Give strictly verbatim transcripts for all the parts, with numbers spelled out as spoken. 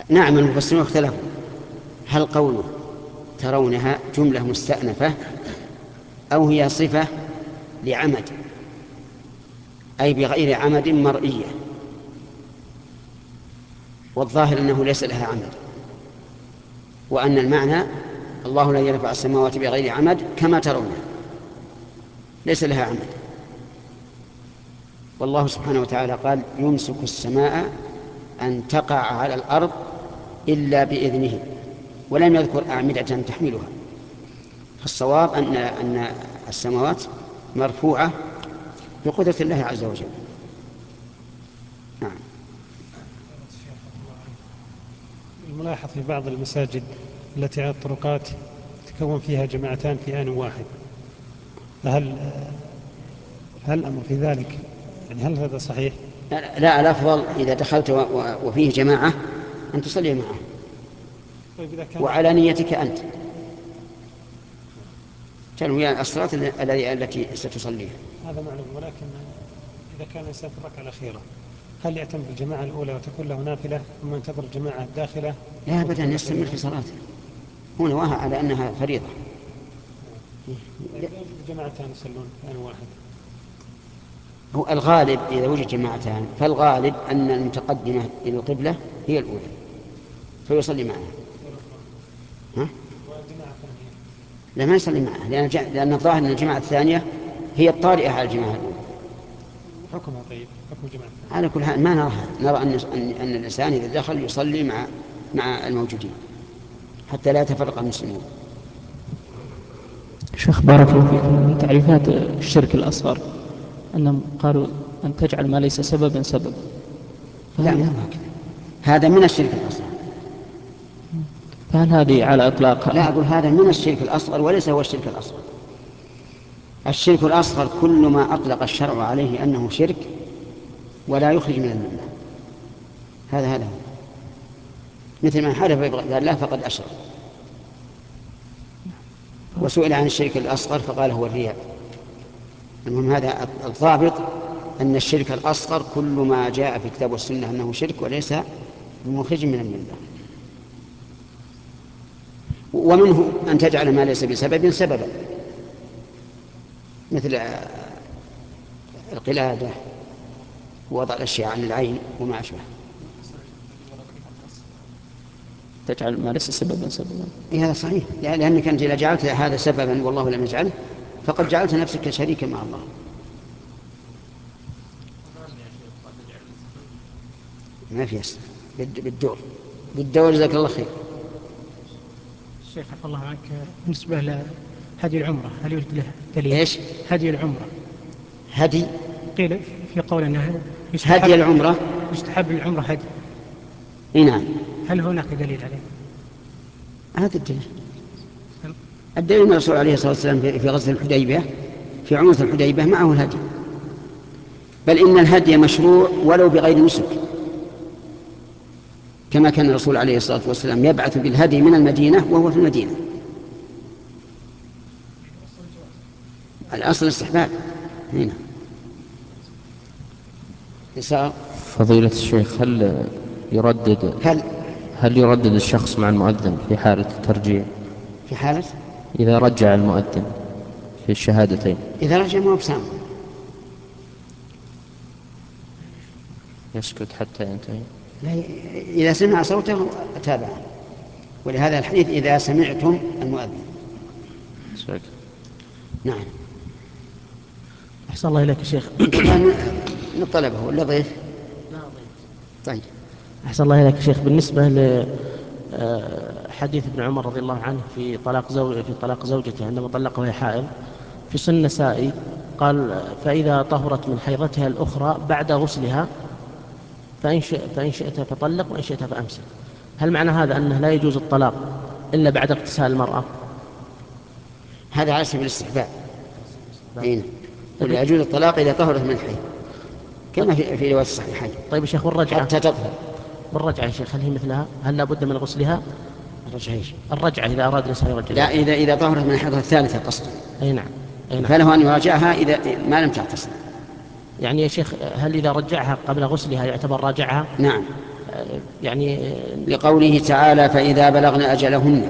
نعم المفسرون اختلفوا هل قوله ترونها جملة مستأنفة أو هي صفة لعمد أي بغير عمد مرئية، والظاهر أنه ليس لها عمد، وأن المعنى الله لا يرفع السماوات بغير عمد كما ترونها ليس لها عمد. والله سبحانه وتعالى قال يمسك السماء أن تقع على الأرض إلا بإذنه، ولم يذكر أعمدة تحملها. فالصواب أن أن السماوات مرفوعة بقدرة الله عز وجل. نعم. الملاحظ في بعض المساجد التي على الطرقات تكون فيها جماعتان في آن واحد، فهل هل الأمر في ذلك يعني هل هذا صحيح؟ لا، الأفضل إذا دخلت وفيه جماعة أن تصلي معه. طيب إذا كان وعلى نيتك أنت تنوي الصلاة التي ستصليها. هذا معلوم، ولكن إذا كان الإنسان في الركعة الأخيرة هل يعتم بالجماعة الأولى وتكون له نافلة ثم ينتظر الجماعة الداخلة؟ لا أبدا، يستمر في صلاته، هو نواها على أنها فريضة. جماعتان يصلون في آن واحد. هو الغالب إذا وجد جماعتان فالغالب أن المتقدمة إلى القبلة هي الأولى فيصلي معها. ها؟ لا، ما يصلي معها، لأن, جا... لأن الظاهر أن الجماعة الثانية هي الطارئة على الجماعة الأولى. حكمها طيب حكم الجماعة على كل حال ما نراها، نرى أن... أن... أن الإنسان إذا دخل يصلي مع مع الموجودين حتى لا يتفرق المسلمون. شيخ بارك الله فيكم، من تعريفات الشرك الأصغر أنهم قالوا أن تجعل ما ليس سببا سببا. لا مو هكذا، هذا من الشرك الأصغر. فهل هذه على إطلاقها؟ لا، أقول هذا من الشرك الأصغر وليس هو الشرك الأصغر. الشرك الأصغر كل ما أطلق الشرع عليه أنه شرك ولا يخرج من الملة، هذا هذا هو. مثل من حلف بغير الله فقد أشرك. وسئل عن الشرك الأصغر فقال هو الرياء. المهم هذا الضابط أن الشرك الأصغر كل ما جاء في كتاب والسنة أنه شرك وليس بمخرج من الملة. ومنه أن تجعل ما ليس بسبب سببا، مثل القلادة ووضع الأشياء عن العين وما أشبه. تجعل ما ليس سببا سببا. إيه هذا صحيح، لأنك أنت إذا جعلت هذا سببا والله لم يجعله فقد جعلت نفسك شريكا مع الله. ما في أسف بالدور بالدور. جزاك الله خير. الشيخ عفى الله عنك، بالنسبة لهدي العمرة هل يوجد له دليل؟ إيش؟ هدي العمرة. هدي؟ قيل في قول أنه هدي العمرة يستحب العمرة هدي. إيه نعم. هل هناك دليل عليه؟ هذا الدليل الدليل من الرسول عليه الصلاة والسلام في غزوة الحديبية، في عمرة الحديبية معه الهدي، بل إن الهدي مشروع ولو بغير نسك، كما كان الرسول عليه الصلاة والسلام يبعث بالهدي من المدينة وهو في المدينة. الأصل استحباب هنا. فضيلة الشيخ، هل يردد هل هل يردد الشخص مع المؤذن في حالة الترجيع؟ في حالة إذا رجع المؤذن في الشهادتين. إذا رجع ما هو بسام، يسكت حتى ينتهي. لا، إذا سمع صوته تابعه، ولهذا الحديث إذا سمعتم المؤذن. سكت. نعم. أحسن الله إليك يا شيخ. نطلبه ولا ضيف؟ لا ضيف. طيب. أحسن الله إليك يا شيخ، بالنسبة لحديث ابن عمر رضي الله عنه في طلاق زوج في طلاق زوجته عندما طلقها وهي حائض، في سنة النسائي قال فإذا طهرت من حيضتها الأخرى بعد غسلها فإن شئت, فإن شئت فطلق وإن شئت فأمسك. هل معنى هذا أنه لا يجوز الطلاق إلا بعد اغتسال المرأة؟ هذا على سبيل الاستحباب. أين ولا يجوز الطلاق إذا طهرت من الحيض كما في في رواية الصحيحين. طيب يا شيخ، والرجعة حتى تطهر. والرجعة يا شيخ هل هي مثلها؟ هل لا بد من غسلها؟ الرجعة إيش؟ الرجعة إذا أراد الإنسان يرجع. لا، إذا إذا طهرت من الحيضة الثالثة قصدا. أي نعم. أي نعم. فله أن يراجعها إذا ما لم تغتسل. يعني يا شيخ هل إذا رجعها قبل غسلها يعتبر راجعها؟ نعم. يعني لقوله تعالى فإذا بلغن أجلهن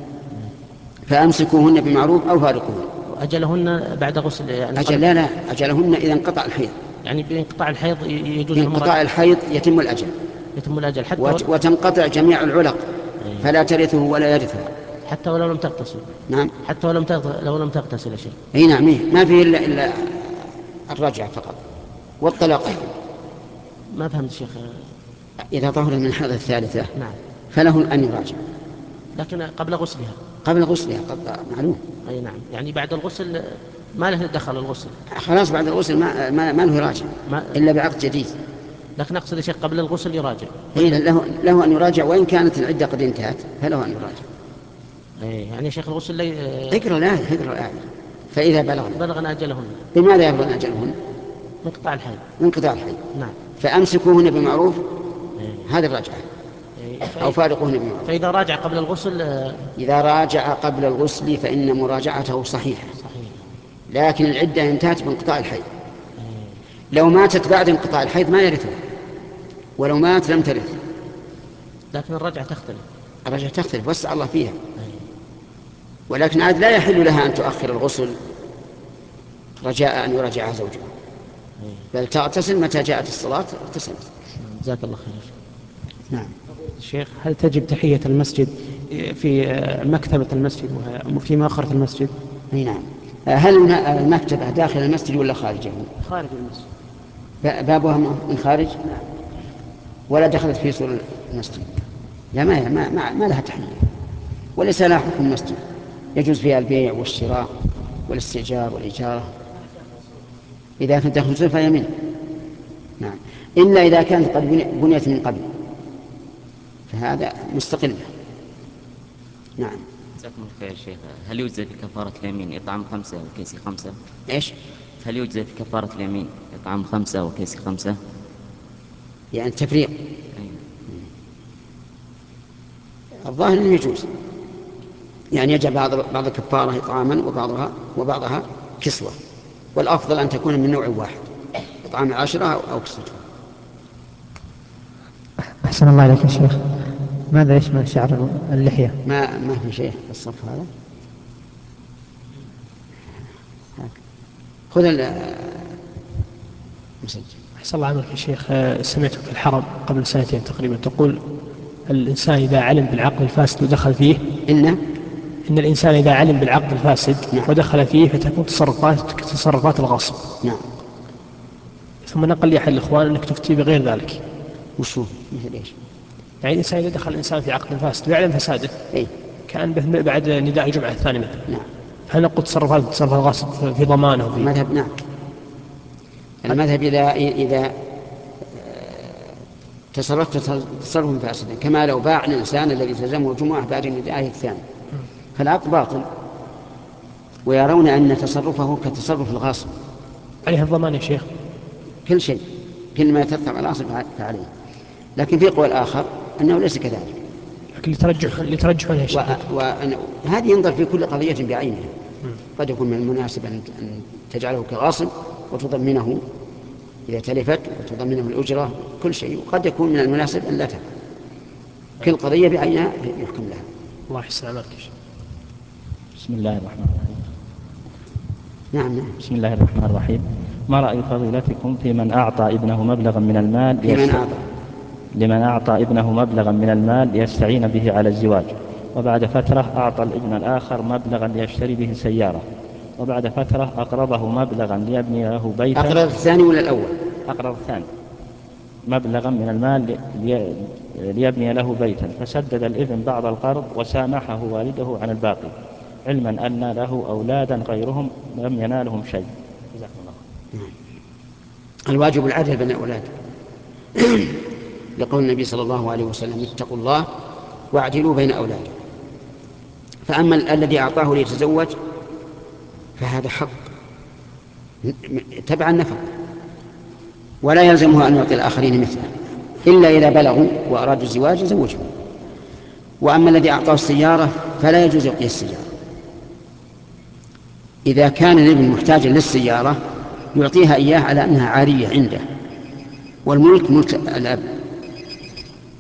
فأمسكوهن بمعروف أو فارقوهن. أجلهن بعد غسل يعني أجل لا لا أجلهن إذا انقطع الحيض، يعني بانقطاع الحيض يجوز بانقطاع الحيض يتم الأجل، يتم الأجل حتى وت... وتنقطع جميع العلق فلا ترثه ولا يرثها حتى ولو لم تغتسل. نعم حتى ولو لم تغتسل لو لم تغتسل شيء. اي نعم ما فيه الا الا الرجعه فقط والطلاق. ما فهمت شيخ. اذا طهر من الحيض الثالثه نعم فله ان يراجع، لكن قبل غسلها. قبل غسلها قد معلوم. اي نعم، يعني بعد الغسل ما له دخل الغسل، خلاص بعد الغسل ما, ما, ما له يراجع ما... الا بعقد جديد. لكن اقصد يا شيخ قبل الغسل يراجع. اي له له ان يراجع وان كانت العده قد انتهت فله ان يراجع. اي يعني يا شيخ الغسل لي... اقرا الايه اقرا الايه فاذا بلغن بلغن اجلهن. بماذا يبلغن اجلهن؟ انقطاع الحيض. انقطاع الحيض نعم. فامسكوهن بمعروف إيه. هذه الرجعه إيه. او فارقوهن بمعروف. فاذا راجع قبل الغسل اذا راجع قبل الغسل فان مراجعته صحيحه صحيح، لكن العده انتهت بانقطاع الحيض. لو ماتت بعد انقطاع الحيض ما يرثها، ولو مات لم ترث. لكن الرجعه تختلف. الرجعه تختلف وسع الله فيها، ولكن عاد لا يحل لها ان تؤخر الغسل رجاء ان يراجعها زوجها، بل تغتسل متى جاءت الصلاه اغتسلت. جزاك الله خير. نعم. الشيخ هل تجب تحية المسجد في مكتبة المسجد وفي مؤخرة المسجد؟ اي نعم. هل المكتبة داخل المسجد ولا خارجه؟ خارج المسجد. بابها من خارج ولا دخلت في سور المسجد؟ لا ما ما ما, ما لها تحية، وليس لها حكم المسجد، يجوز فيها البيع والشراء والاستئجار والإجارة إذا كانت داخل فهي منه. نعم، إلا إذا كانت قد بنيت من قبل فهذا مستقلة. نعم. جزاكم الله خير شيخ. هل يجزي في كفارة اليمين إطعام خمسة وكيس خمسة؟ إيش؟ هل يجزي في كفارة اليمين إطعام خمسة وكيس خمسة؟ يعني التفريق. أيوة. الظاهر أنه يجوز، يعني يجعل بعض بعض الكفارة إطعاما وبعضها وبعضها كسوة، والأفضل أن تكون من نوع واحد، إطعام عشرة أو كسوة. أحسن الله عليك يا شيخ، ماذا يشمل شعر اللحية؟ ما ما في شيء في الصف هذا. خذ المسجل. أحسن الله عليك يا شيخ، سمعت في الحرم قبل سنتين تقريبا تقول الإنسان إذا علم بالعقد الفاسد ودخل فيه إن إن الإنسان إذا علم بالعقد الفاسد نعم. ودخل فيه فتكون تصرفات تصرفات الغصب. نعم. ثم نقل لي أحد الإخوان أنك تفتي بغير ذلك. وش هو؟ مثل إيش؟ يعني الإنسان إذا دخل الإنسان في عقد فاسد ويعلم فساده إيه؟ كان به بعد نداء الجمعة الثاني مثلا. نعم. هل نقول تصرفات تصرفات الغصب في ضمانه في المذهب؟ نعم. المذهب إذا إذا تصرفت تصرفا فاسدا كما لو باع الإنسان الذي تلزمه الجمعة بعد ندائه الثاني فالعقد باطل، ويرون أن تصرفه كتصرف الغاصب. عليه الضمان يا شيخ؟ كل شيء، كل ما يترتب على الغاصب فعليه، لكن في قول آخر أنه ليس كذلك. لكن لترجح لترجح يا شيخ. وهذه ينظر في كل قضية بعينها، قد يكون من المناسب أن تجعله كغاصب وتضمنه إذا تلفت وتضمنه الأجرة كل شيء، وقد يكون من المناسب أن لا تفعل. كل قضية بعينها يحكم لها. الله يحسن عليك. بسم الله الرحمن الرحيم. نعم نعم. بسم الله الرحمن الرحيم. ما رأي فضيلتكم في من أعطى ابنه مبلغا من المال لمن أعطى لمن أعطى ابنه مبلغا من المال ليستعين به على الزواج، وبعد فترة أعطى الابن الآخر مبلغا ليشتري به سيارة، وبعد فترة أقرضه مبلغا ليبني له بيتا. أقرض الثاني ولا الأول؟ أقرض الثاني مبلغا من المال ليبني له بيتا، فسدد الابن بعض القرض وسامحه والده عن الباقي، علما أن له أولادا غيرهم لم ينالهم شيء. جزاكم الله. الواجب العدل بين الأولاد لقول النبي صلى الله عليه وسلم اتقوا الله واعدلوا بين أولاده. فأما الذي أعطاه ليتزوج فهذا حق تبع النفق، ولا يلزمه أن يعطي الآخرين مثله إلا إذا بلغوا وأرادوا الزواج يزوجهم. وأما الذي أعطاه السيارة فلا يجوز يعطيه السيارة. إذا كان الابن محتاجا للسيارة يعطيها إياه على أنها عارية عنده، والملك ملك الأب،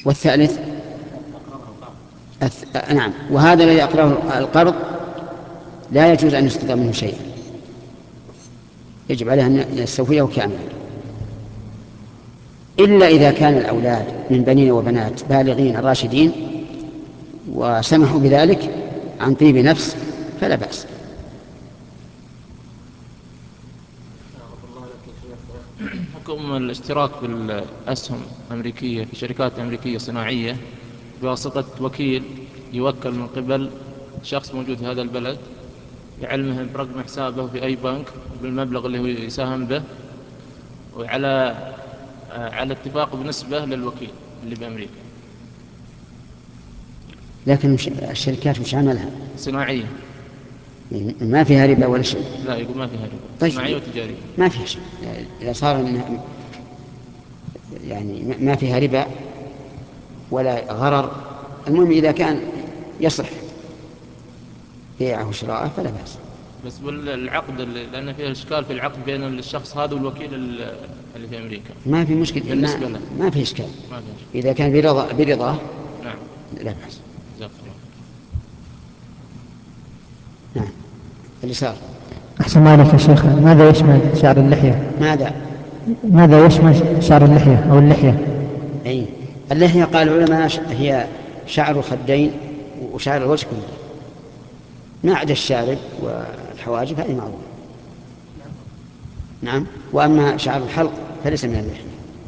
والثالث أث... نعم، وهذا الذي أقرأه القرض لا يجوز أن يسقط منه شيئا، يجب عليه أن يستوفيه كاملا، إلا إذا كان الأولاد من بنين وبنات بالغين راشدين وسمحوا بذلك عن طيب نفس فلا بأس. حكم الاشتراك بالأسهم الأمريكية في شركات أمريكية صناعية بواسطة وكيل يوكل من قبل شخص موجود في هذا البلد يعلمه برقم حسابه في أي بنك بالمبلغ اللي هو يساهم به، وعلى على اتفاق بنسبة للوكيل اللي بأمريكا. لكن الشركات مش عملها صناعية ما فيها ربا ولا شيء؟ لا، يقول ما فيها ربا. طيب صناعية وتجارية ما فيها شيء. إذا صار يعني ما فيها ربا ولا غرر، المهم إذا كان يصح بيعه وشراءه فلا بأس. بس بالعقد، لأن فيها إشكال في العقد بين الشخص هذا والوكيل اللي في أمريكا. ما في مشكلة بالنسبة ما, له ما في إشكال ما في إشكال. إذا كان برضا برضاه نعم لا بأس. جزاك الله. نعم اليسار. أحسن ما عليك يا شيخ، ماذا يشمل شعر اللحية؟ ماذا؟ ماذا يشمل شعر اللحية أو اللحية؟ أي اللحية قال العلماء هي شعر الخدين وشعر الوجه كله، ما عدا الشارب والحواجب هذه معروفة. نعم. وأما شعر الحلق فليس من اللحية.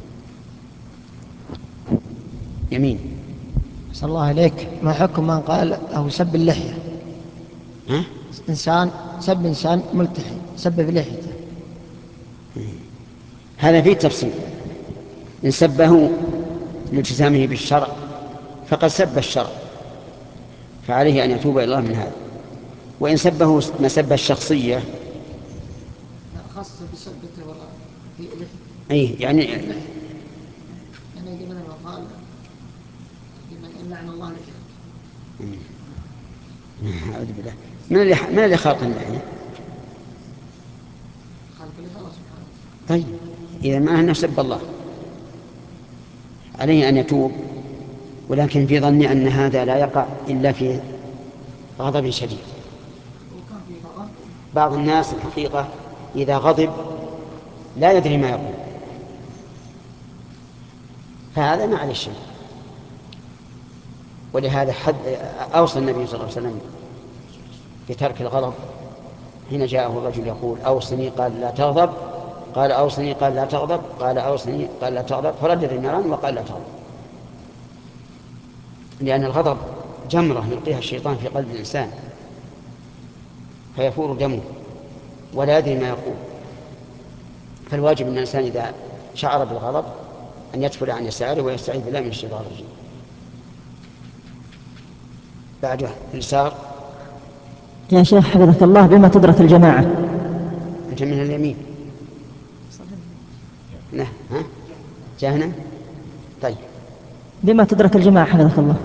يمين. صلى الله عليك، ما حكم من قال أو سب اللحية؟ ها؟ إنسان سب إنسان ملتحي سب بلحيته، هذا فيه تفصيل. إن سبه لالتزامه بالشرع فقد سب الشرع فعليه أن يتوب إلى الله من هذا، وإن سبه مسبة الشخصية خاصة بسبته ولا في لحيته. أي يعني يعني مثلا قال لعن الله لحيته. أعوذ بالله. من اللي من اللي خلق اللحية؟ خلق الله سبحانه. طيب إذا ما أنه سب الله عليه أن يتوب، ولكن في ظني أن هذا لا يقع إلا في غضب شديد. بعض الناس الحقيقة إذا غضب لا يدري ما يقول، فهذا ما عليه شيء. ولهذا حد أوصى النبي صلى الله عليه وسلم بترك الغضب حين جاءه الرجل يقول أوصني، قال لا تغضب، قال أوصني، قال لا تغضب، قال أوصني، قال لا تغضب، فردد النيران وقال لا تغضب. لأن الغضب جمرة يلقيها الشيطان في قلب الإنسان فيفور دمه ولا يدري ما يقول. فالواجب أن الإنسان إذا شعر بالغضب أن يدفل عن يساره ويستعيذ بالله من الشيطان الرجيم. بعده اليسار. يا شيخ حفظك الله، بما تدرك الجماعة؟ أنت من اليمين. لا ها جاهنا. طيب بما تدرك الجماعة حفظك الله؟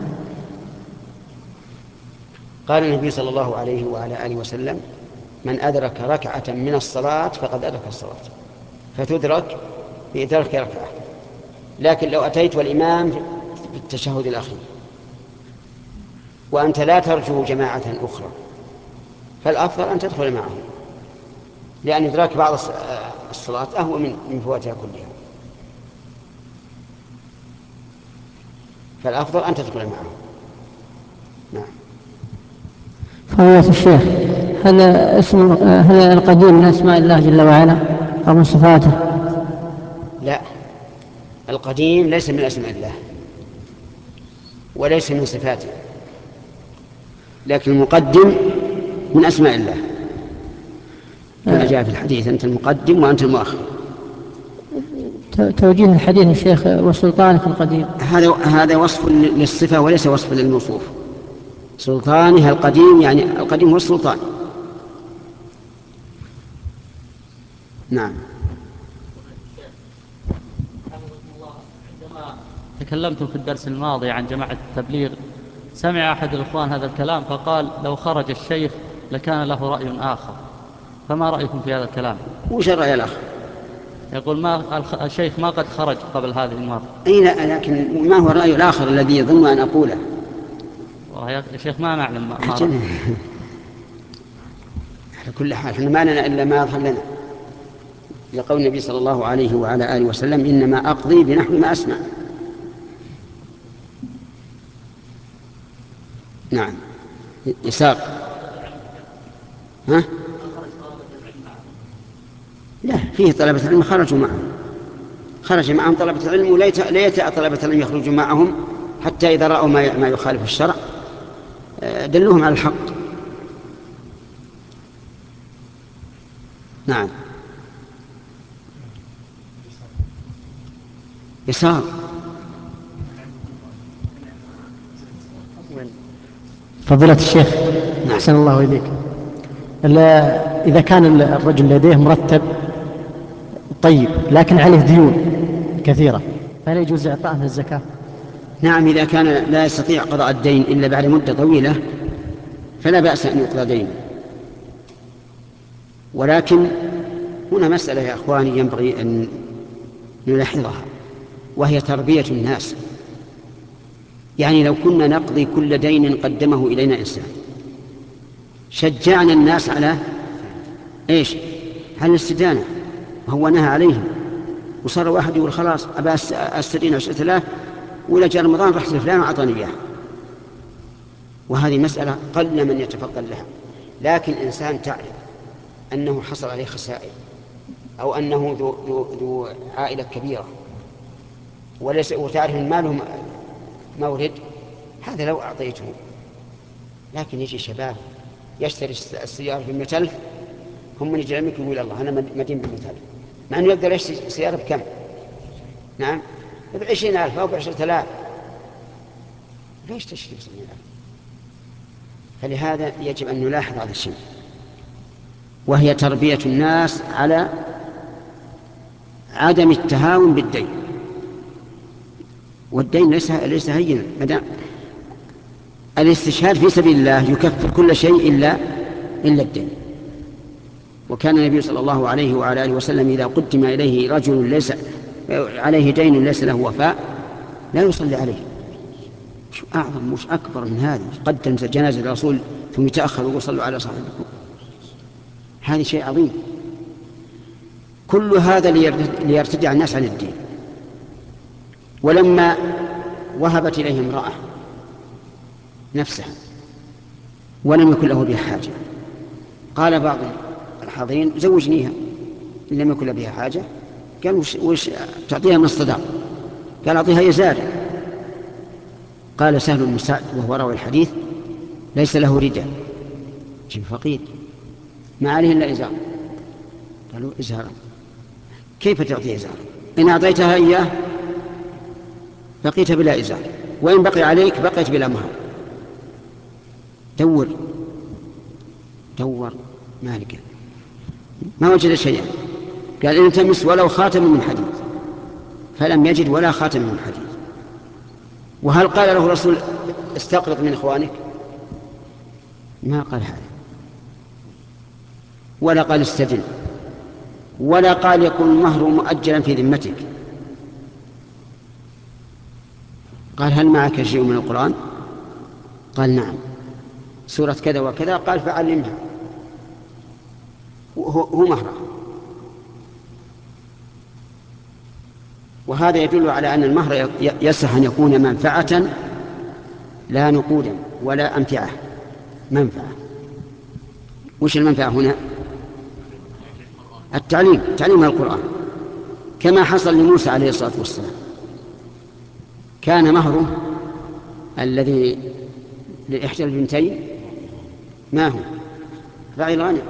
قال النبي صلى الله عليه وعلى آله وسلم من أدرك ركعة من الصلاة فقد أدرك الصلاة، فتدرك بإدراك ركعة. لكن لو أتيت والإمام في التشهد الأخير وأنت لا ترجو جماعة أخرى فالأفضل أن تدخل معه، لأن إدراك بعض الصلاة أهو من فواتها كلها، فالأفضل أن تدخل معه. نعم. فضيلة الشيخ، هل اسم هل القديم من أسماء الله جل وعلا أو من صفاته؟ لا، القديم ليس من أسماء الله وليس من صفاته، لكن المقدم من أسماء الله كما جاء في الحديث أنت المقدم وأنت المؤخر. توجيه الحديث يا شيخ وسلطانك القديم، هذا هذا وصف للصفة وليس وصف للموصوف. سلطانها القديم يعني القديم هو السلطان. نعم. عندما تكلمتم في الدرس الماضي عن جماعة التبليغ سمع أحد الإخوان هذا الكلام فقال لو خرج الشيخ لكان له رأي آخر، فما رأيكم في هذا الكلام؟ وش الرأي الآخر؟ يقول ما الخ- الشيخ ما قد خرج قبل هذه المرة. أي لا، لكن ما هو الرأي الآخر الذي يظن أن أقوله؟ والله يا شيخ ما نعلم ما ما أجل. رأى. على كل حال احنا ما لنا إلا ما يظهر لنا، لقول النبي صلى الله عليه وعلى آله وسلم: إنما أقضي بنحو ما أسمع. نعم. إساق. ها؟ لا، فيه طلبة العلم خرجوا معهم، خرج معهم طلبة العلم، وليت ليت طلبة العلم يخرجوا معهم حتى إذا رأوا ما ما يخالف الشرع دلوهم على الحق. نعم. يسار. فضيلة الشيخ، أحسن الله إليك، إذا كان الرجل لديه مرتب طيب لكن عليه ديون كثيرة، فهل يجوز إعطاءه من الزكاة؟ نعم، إذا كان لا يستطيع قضاء الدين إلا بعد مدة طويلة فلا بأس أن يقضى دينه، ولكن هنا مسألة يا أخواني ينبغي أن نلاحظها، وهي تربية الناس. يعني لو كنا نقضي كل دين قدمه إلينا إنسان شجعنا الناس على إيش؟ على الاستدانة، وهو نهى عليهم، وصار واحد يقول خلاص أبا أستدين عشرة آلاف وإلى جاء رمضان رحت لفلان وأعطاني إياها، وهذه مسألة قل من يتفضل لها. لكن إنسان تعرف أنه حصل عليه خسائر أو أنه ذو, ذو, ذو عائلة كبيرة وليس وتعرف أن ماله مورد، هذا لو أعطيته. لكن يجي شباب يشتري السيارة ب مئة ألف، هم من يجي لك يقول الله أنا مدين ب مئة ألف، مع أنه يقدر يشتري سيارة بكم؟ نعم، بعشرين ألف أو بعشرة آلاف. ليش تشتري بعشرين ألف؟ فلهذا يجب أن نلاحظ هذا الشيء، وهي تربية الناس على عدم التهاون بالدين. والدين ليس ليس هينا، مدام الاستشهاد في سبيل الله يكفر كل شيء إلا إلا الدين. وكان النبي صلى الله عليه وعلى آله وسلم إذا قدم إليه رجل ليس عليه دين ليس له وفاء لا يصلي عليه. مش أعظم مش أكبر من هذا؟ قدم جنازة الرسول ثم يتأخر ويقول صلوا على صاحبكم، هذا شيء عظيم. كل هذا ليرتدع الناس عن الدين. ولما وهبت إليه امرأة نفسها ولم يكن له بها حاجة، قال بعض الحاضرين زوجنيها إن لم يكن له بها حاجة. قال وش, وش تعطيها من الصداق؟ قال أعطيها إزار. قال سهل بن سعد وهو راوي الحديث ليس له رداء، فقير ما عليه إلا إزار. قالوا إزارا، كيف تعطيه إزار؟ إن أعطيتها إياه بقيت بلا إزار، وإن بقي عليك بقيت بلا مهر. دور دور مالك ما وجد شيئا. قال إن تمس ولو خاتم من حديد، فلم يجد ولا خاتم من حديد. وهل قال له الرسول استقرض من إخوانك؟ ما قال هذا، ولا قال استدن، ولا قال يكون المهر مؤجلا في ذمتك. قال هل معك شيء من القرآن؟ قال نعم، سورة كذا وكذا. قال فعلمها، هو مهره. وهذا يدل على أن المهر يصح أن يكون منفعة لا نقودا ولا أمتعة. منفعة. وش المنفعة هنا؟ التعليم، تعليم القرآن، كما حصل لموسى عليه الصلاة والسلام. كان مهره الذي لإحدى البنتين ما هو؟ رعي الغنم.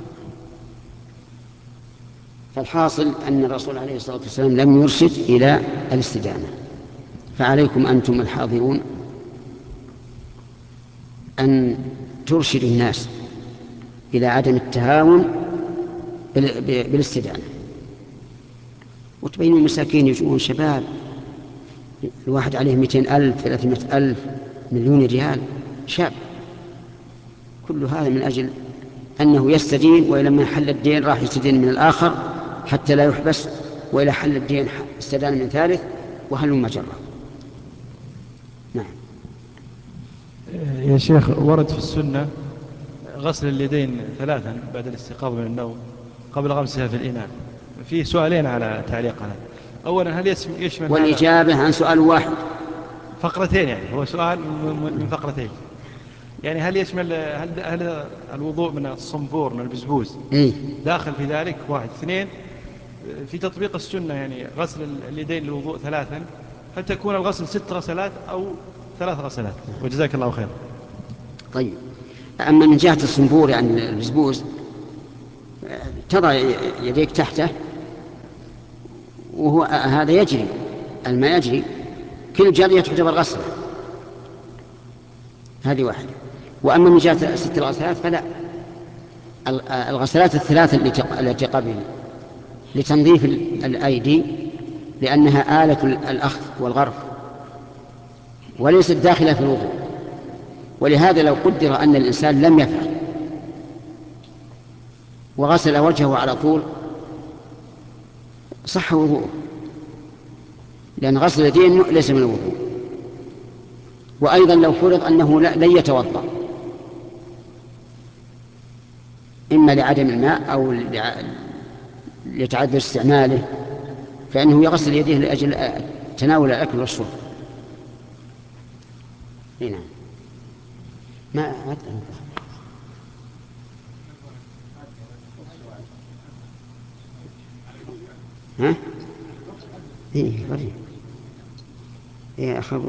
فالحاصل أن الرسول عليه الصلاة والسلام لم يرشد إلى الاستدانة. فعليكم أنتم الحاضرون أن ترشدوا الناس إلى عدم التهاون بالاستدانة، وتبينوا المساكين يجون شباب الواحد عليه مئتين ألف ثلاثمائة ألف مليون ريال شاب، كل هذا من أجل أنه يستدين، ولما حل الدين راح يستدين من الآخر حتى لا يحبس وإلى حل الدين استدان من ثالث وهل مجرة. نعم. يا شيخ، ورد في السنة غسل اليدين ثلاثا بعد الاستيقاظ من النوم قبل غمسها في الإناء. في سؤالين على تعليق على أولا، هل يشمل والإجابة عن سؤال واحد فقرتين؟ يعني هو سؤال من فقرتين. يعني هل يشمل هل, هل الوضوء من الصنبور من البزبوز إيه؟ داخل في ذلك؟ واحد. اثنين، في تطبيق السنة يعني غسل اليدين للوضوء ثلاثا، هل تكون الغسل ست غسلات أو ثلاث غسلات؟ وجزاك الله خير. طيب، أما من جهة الصنبور يعني البزبوز، تضع يديك تحته وهو هذا يجري، الماء يجري، كل جارية تعتبر غسلة. هذه واحدة. وأما من جهة ست الغسلات فلا، الغسلات الثلاث التي قبل لتنظيف الأيدي لأنها آلة الأخذ والغرف وليست داخلة في الوضوء. ولهذا لو قدر أن الإنسان لم يفعل وغسل وجهه على طول صح وضوءه، لأن غسل اليدين ليس من الوضوء. وأيضا لو فرض أنه لن يتوضأ إما لعدم الماء أو لتعذر استعماله فإنه يغسل يديه لأجل تناول الأكل والشرب. هنا ما ها إيه بري إيه أخذ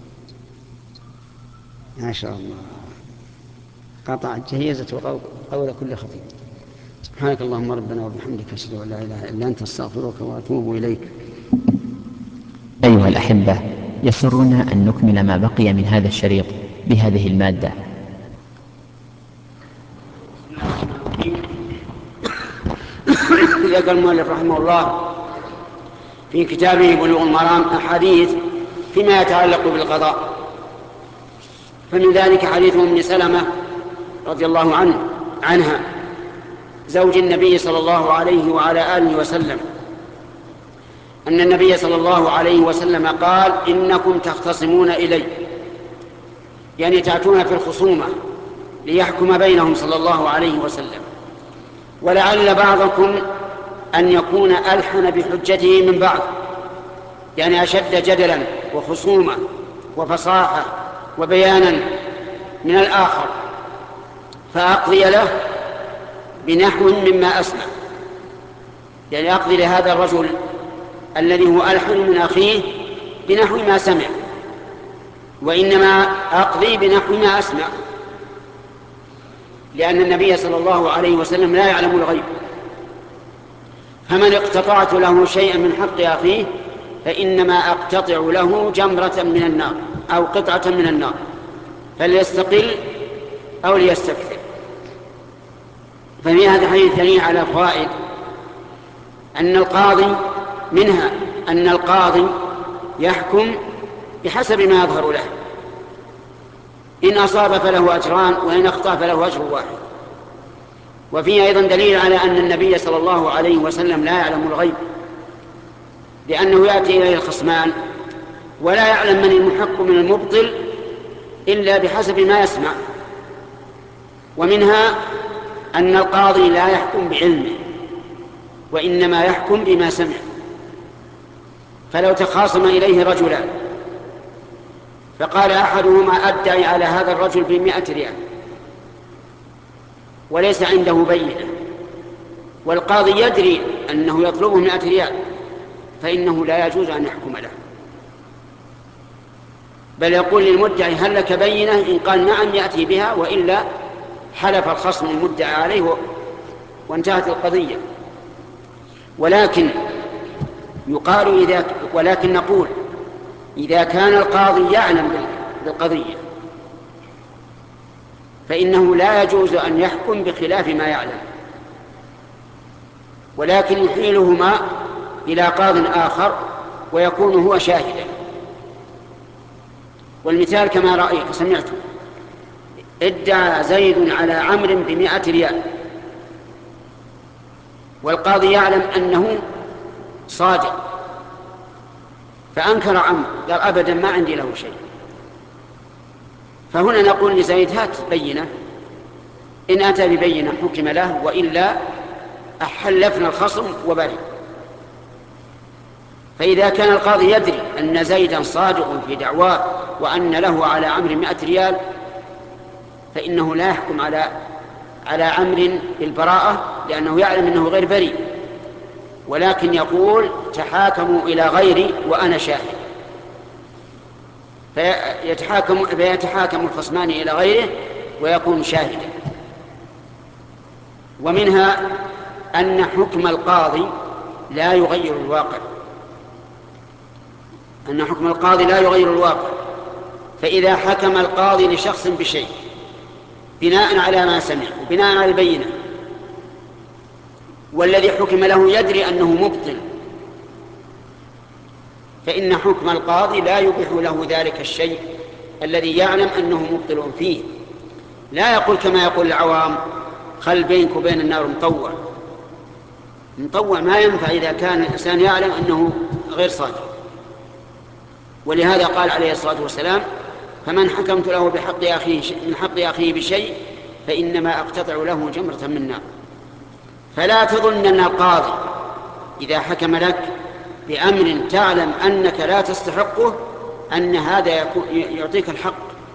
ما شاء الله قطعت جهيزة وقول كل خطيب. سبحانك اللهم ربنا وبحمدك أشهد أن لا إله إلا أنت أستغفرك وأتوب إليك. أيها الأحبة، يسرنا أن نكمل ما بقي من هذا الشريط بهذه المادة. ذكر المؤلف رحمه الله في كتابه بلوغ المرام أحاديث فيما يتعلق بالقضاء، فمن ذلك حديث أم سلمة رضي الله عنه عنها زوج النبي صلى الله عليه وعلى آله وسلم أن النبي صلى الله عليه وسلم قال: إنكم تختصمون إلي، يعني تأتون في الخصومة ليحكم بينهم صلى الله عليه وسلم، ولعل بعضكم أن يكون ألحن بحجته من بعض، يعني أشد جدلا وخصومة وفصاحة وبيانا من الآخر، فأقضي له بنحو مما أسمع، يعني أقضي لهذا الرجل الذي هو ألحن من أخيه بنحو ما سمع، وإنما أقضي بنحو ما أسمع، لأن النبي صلى الله عليه وسلم لا يعلم الغيب، فمن اقتطعت له شيئا من حق أخيه فإنما أقتطع له جمرة من النار أو قطعة من النار، فليستقل أو ليستكثر. ففي هذا الحديث دليل على فوائد، أن القاضي منها أن القاضي يحكم بحسب ما يظهر له، إن أصاب فله أجران وإن أخطأ فله أجر واحد. وفيه أيضا دليل على أن النبي صلى الله عليه وسلم لا يعلم الغيب، لأنه يأتي إليه الخصمان ولا يعلم من المحق من المبطل إلا بحسب ما يسمع. ومنها أن القاضي لا يحكم بعلمه وإنما يحكم بما سمع، فلو تخاصم إليه رجلان فقال أحدهما أدعي على هذا الرجل بمئة ريال وليس عنده بينة، والقاضي يدري أنه يطلبه مئة ريال، فإنه لا يجوز أن يحكم له، بل يقول للمدعي هل لك بينة؟ إن قال نعم يأتي بها، وإلا حلف الخصم المدعى عليه وانتهت القضية. ولكن يقال إذا ولكن نقول إذا كان القاضي يعلم بالقضية فإنه لا يجوز أن يحكم بخلاف ما يعلم، ولكن يحيلهما إلى قاض آخر ويكون هو شاهدا. والمثال كما رأيت سمعت: ادعى زيد على عمرو بمئة ريال، والقاضي يعلم أنه صادق، فأنكر عمرو قال أبدا ما عندي له شيء. فهنا نقول لزيد هات بينة، إن أتى ببينة حكم له، وإلا أحلفنا الخصم وبرئ. فإذا كان القاضي يدري أن زيدا صادق في دعواه وأن له على عمرو مئة ريال، فإنه لا يحكم على على عمرو بالبراءة، لأنه يعلم أنه غير بريء، ولكن يقول تحاكموا إلى غيري وأنا شاهد، فيتحاكم, فيتحاكم الخصمان إلى غيره ويكون شاهدا. ومنها أن حكم القاضي لا يغير الواقع، أن حكم القاضي لا يغير الواقع. فإذا حكم القاضي لشخص بشيء بناء على ما سمع وبناء على البينة، والذي حكم له يدري أنه مبطل، فإن حكم القاضي لا يبيح له ذلك الشيء الذي يعلم أنه مبطل فيه. لا يقول كما يقول العوام خل بينك وبين النار مطوع. مطوع ما ينفع إذا كان الإنسان يعلم أنه غير صادق. ولهذا قال عليه الصلاة والسلام فمن حكمت له بحق أخيه من حق أخيه بشيء فإنما أقتطع له جمرة من نار. فلا تظن أن القاضي إذا حكم لك بأمر تعلم أنك لا تستحقه أن هذا يعطيك الحق،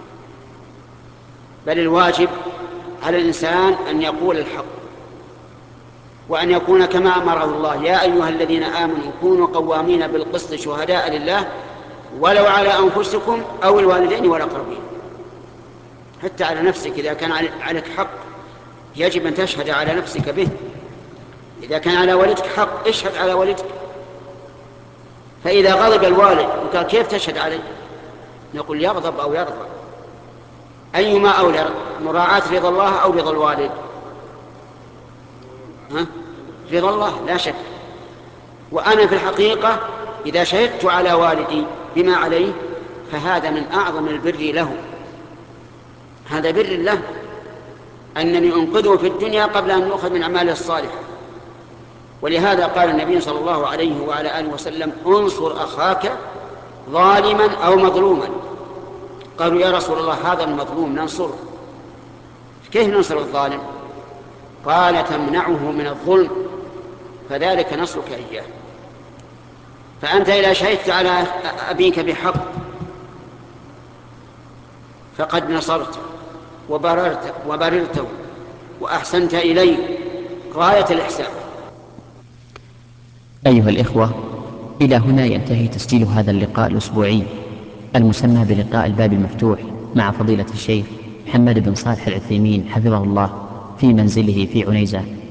بل الواجب على الإنسان أن يقول الحق، وأن يكون كما أمره الله يا أيها الذين آمنوا كونوا قوامين بالقسط شهداء لله ولو على أنفسكم أو الوالدين والأقربين. حتى على نفسك إذا كان عليك حق يجب أن تشهد على نفسك به. إذا كان على والدك حق اشهد على والدك. فإذا غضب الوالد وقال كيف تشهد عليه؟ نقول يغضب أو يرضى، أيما أولى مراعاة رضا الله أو رضا الوالد؟ ها؟ رضا الله لا شك. وأنا في الحقيقة إذا شهدت على والدي بما عليه فهذا من أعظم البر له، هذا بر له أنني أنقذه في الدنيا قبل أن يؤخذ من أعماله الصالحة. ولهذا قال النبي صلى الله عليه وعلى آله وسلم انصر أخاك ظالما أو مظلوما. قالوا يا رسول الله هذا المظلوم ننصره، كيف ننصر الظالم؟ قال تمنعه من الظلم فذلك نصرك إياه. فأنت إذا شهدت على أبيك بحق فقد نصرت وبررت وبررته وأحسنت إليه غاية الإحسان. أيها الإخوة، إلى هنا ينتهي تسجيل هذا اللقاء الأسبوعي المسمى بلقاء الباب المفتوح مع فضيلة الشيخ محمد بن صالح العثيمين حفظه الله في منزله في عنيزة.